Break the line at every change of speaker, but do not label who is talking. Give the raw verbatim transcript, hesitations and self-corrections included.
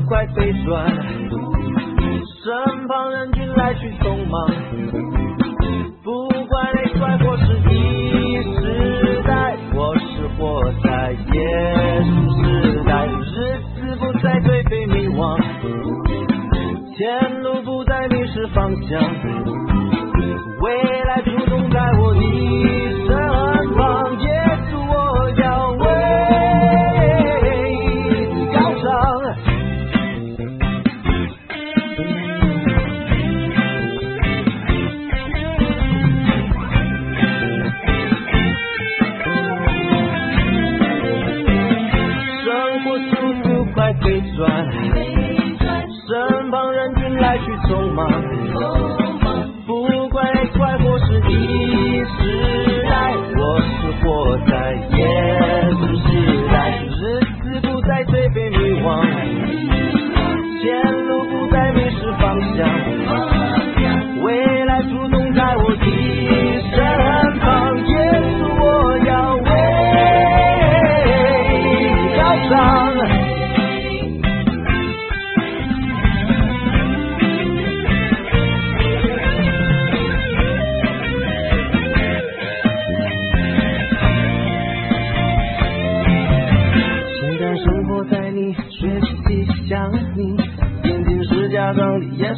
快飞转，身旁人群来去匆忙，不管内外或是异时代，我是活在耶稣时代，日子不再颓废迷惘，前路不再迷失方向，未来主动在我的身旁，耶稣我要为你高唱。生活速度快飞转，身旁人群来去匆忙，不管内外或是异时代，我是活在耶稣时代，日子不再颓废迷惘，前路不再迷失方向，未来主动在我的身旁，耶稣我要为你高唱。生活在你，学习想你，眼睛是假装的眼